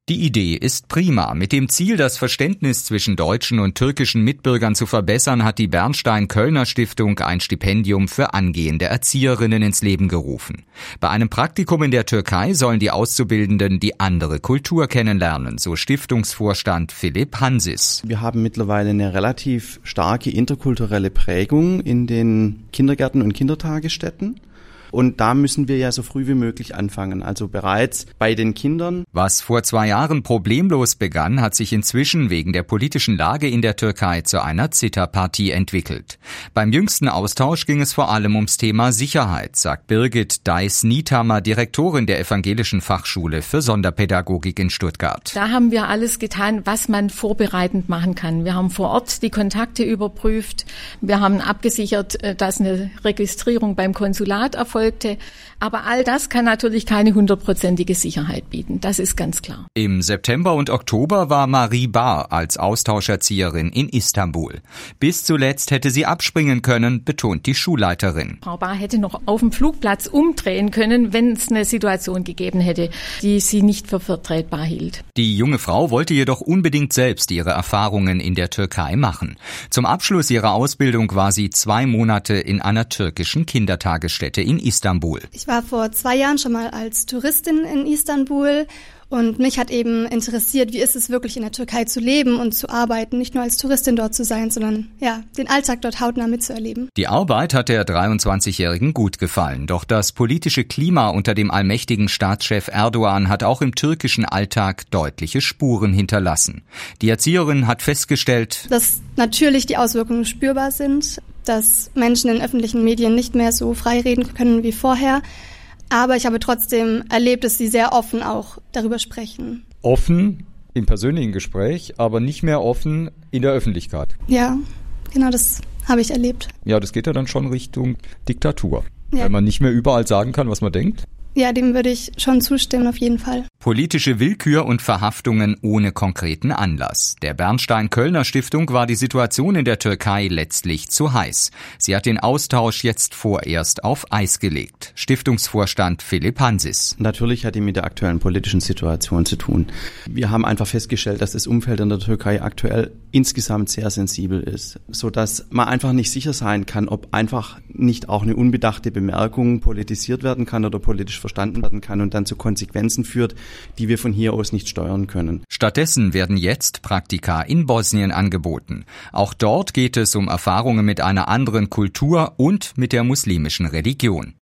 Die Idee ist prima. Mit dem Ziel, das Verständnis zwischen deutschen und türkischen Mitbürgern zu verbessern, hat die Bernstein-Kölner-Stiftung ein Stipendium für angehende Erzieherinnen ins Leben gerufen. Bei einem Praktikum in der Türkei sollen die Auszubildenden die andere Kultur kennenlernen, so Stiftungsvorstand Philipp Hansis. Wir haben mittlerweile eine relativ starke interkulturelle Prägung in den Kindergärten und Kindertagesstätten. Und da müssen wir ja so früh wie möglich anfangen, also bereits bei den Kindern. Was vor 2 Jahren problemlos begann, hat sich inzwischen wegen der politischen Lage in der Türkei zu einer Zitterpartie entwickelt. Beim jüngsten Austausch ging es vor allem ums Thema Sicherheit, sagt Birgit Deis-Niethammer, Direktorin der Evangelischen Fachschule für Sonderpädagogik in Stuttgart. Da haben wir alles getan, was man vorbereitend machen kann. Wir haben vor Ort die Kontakte überprüft. Wir haben abgesichert, dass eine Registrierung beim Konsulat erfolgt. Aber all das kann natürlich keine 100%ige Sicherheit bieten. Das ist ganz klar. Im September und Oktober war Marie Bar als Austauscherzieherin in Istanbul. Bis zuletzt hätte sie abspringen können, betont die Schulleiterin. Frau Bar hätte noch auf dem Flugplatz umdrehen können, wenn es eine Situation gegeben hätte, die sie nicht für vertretbar hielt. Die junge Frau wollte jedoch unbedingt selbst ihre Erfahrungen in der Türkei machen. Zum Abschluss ihrer Ausbildung war sie 2 Monate in einer türkischen Kindertagesstätte in Istanbul. Ich war vor 2 Jahren schon mal als Touristin in Istanbul und mich hat eben interessiert, wie ist es wirklich in der Türkei zu leben und zu arbeiten, nicht nur als Touristin dort zu sein, sondern den Alltag dort hautnah mitzuerleben. Die Arbeit hat der 23-Jährigen gut gefallen, doch das politische Klima unter dem allmächtigen Staatschef Erdogan hat auch im türkischen Alltag deutliche Spuren hinterlassen. Die Erzieherin hat festgestellt, dass natürlich die Auswirkungen spürbar sind, dass Menschen in öffentlichen Medien nicht mehr so frei reden können wie vorher. Aber ich habe trotzdem erlebt, dass sie sehr offen auch darüber sprechen. Offen im persönlichen Gespräch, aber nicht mehr offen in der Öffentlichkeit. Ja, genau, das habe ich erlebt. Ja, das geht ja dann schon Richtung Diktatur. Ja. Wenn man nicht mehr überall sagen kann, was man denkt. Ja, dem würde ich schon zustimmen, auf jeden Fall. Politische Willkür und Verhaftungen ohne konkreten Anlass. Der Bernstein-Kölner-Stiftung war die Situation in der Türkei letztlich zu heiß. Sie hat den Austausch jetzt vorerst auf Eis gelegt. Stiftungsvorstand Philipp Hansis. Natürlich hat die mit der aktuellen politischen Situation zu tun. Wir haben einfach festgestellt, dass das Umfeld in der Türkei aktuell insgesamt sehr sensibel ist, sodass man einfach nicht sicher sein kann, ob einfach nicht auch eine unbedachte Bemerkung politisiert werden kann oder politisch verstanden werden kann und dann zu Konsequenzen führt, die wir von hier aus nicht steuern können. Stattdessen werden jetzt Praktika in Bosnien angeboten. Auch dort geht es um Erfahrungen mit einer anderen Kultur und mit der muslimischen Religion.